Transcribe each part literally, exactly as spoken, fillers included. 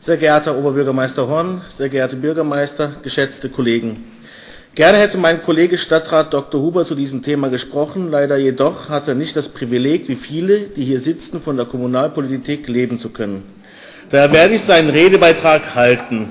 Sehr geehrter Oberbürgermeister Horn, sehr geehrte Bürgermeister, geschätzte Kollegen. Gerne hätte mein Kollege Stadtrat Doktor Huber zu diesem Thema gesprochen, leider jedoch hat er nicht das Privileg, wie viele, die hier sitzen, von der Kommunalpolitik leben zu können. Daher werde ich seinen Redebeitrag halten.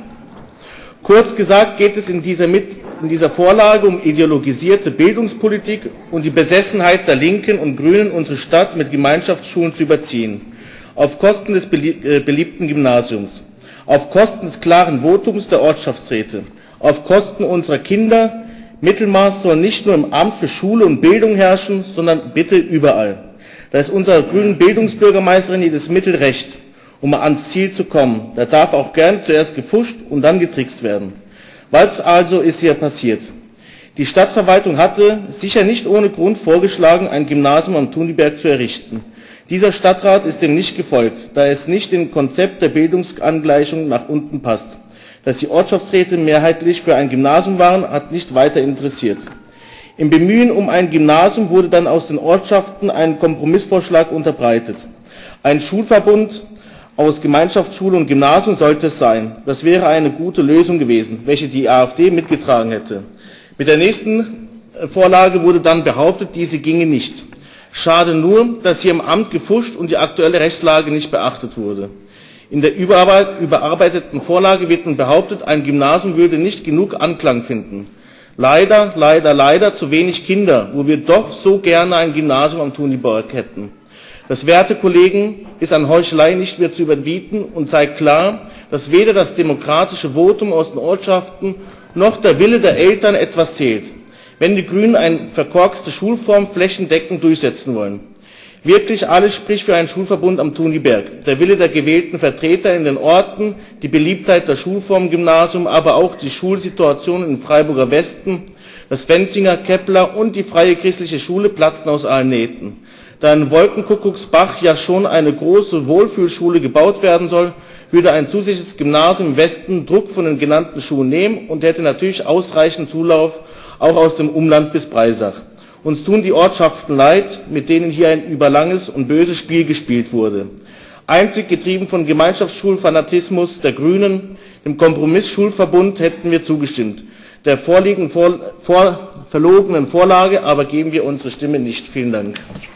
Kurz gesagt geht es in dieser, Mit in dieser Vorlage um ideologisierte Bildungspolitik und die Besessenheit der Linken und Grünen, unsere Stadt mit Gemeinschaftsschulen zu überziehen, auf Kosten des beliebten Gymnasiums, auf Kosten des klaren Votums der Ortschaftsräte, auf Kosten unserer Kinder. Mittelmaß soll nicht nur im Amt für Schule und Bildung herrschen, sondern bitte überall. Da ist unserer grünen Bildungsbürgermeisterin jedes Mittel recht, um ans Ziel zu kommen. Da darf auch gern zuerst gefuscht und dann getrickst werden. Was also ist hier passiert? Die Stadtverwaltung hatte, sicher nicht ohne Grund, vorgeschlagen, ein Gymnasium am Thunliberg zu errichten. Dieser Stadtrat ist dem nicht gefolgt, da es nicht im Konzept der Bildungsangleichung nach unten passt. Dass die Ortschaftsräte mehrheitlich für ein Gymnasium waren, hat nicht weiter interessiert. Im Bemühen um ein Gymnasium wurde dann aus den Ortschaften ein Kompromissvorschlag unterbreitet. Ein Schulverbund aus Gemeinschaftsschule und Gymnasium sollte es sein. Das wäre eine gute Lösung gewesen, welche die AfD mitgetragen hätte. Mit der nächsten Vorlage wurde dann behauptet, diese ginge nicht. Schade nur, dass hier im Amt gefuscht und die aktuelle Rechtslage nicht beachtet wurde. In der überarbeiteten Vorlage wird nun behauptet, ein Gymnasium würde nicht genug Anklang finden. Leider, leider, leider zu wenig Kinder, wo wir doch so gerne ein Gymnasium am Thunliberg hätten. Das, werte Kollegen, ist an Heuchelei nicht mehr zu überbieten und zeigt klar, dass weder das demokratische Votum aus den Ortschaften noch der Wille der Eltern etwas zählt, wenn die Grünen eine verkorkste Schulform flächendeckend durchsetzen wollen. Wirklich alles spricht für einen Schulverbund am Thunliberg. Der Wille der gewählten Vertreter in den Orten, die Beliebtheit der Schulform Gymnasium, aber auch die Schulsituation im Freiburger Westen, das Wenzinger, Kepler und die Freie Christliche Schule platzten aus allen Nähten. Da in Wolkenkuckucksbach ja schon eine große Wohlfühlschule gebaut werden soll, würde ein zusätzliches Gymnasium im Westen Druck von den genannten Schulen nehmen und hätte natürlich ausreichend Zulauf auch aus dem Umland bis Breisach. Uns tun die Ortschaften leid, mit denen hier ein überlanges und böses Spiel gespielt wurde. Einzig getrieben von Gemeinschaftsschulfanatismus der Grünen, dem Kompromissschulverbund, hätten wir zugestimmt. Der vorliegenden vor, vor, verlogenen Vorlage aber geben wir unsere Stimme nicht. Vielen Dank.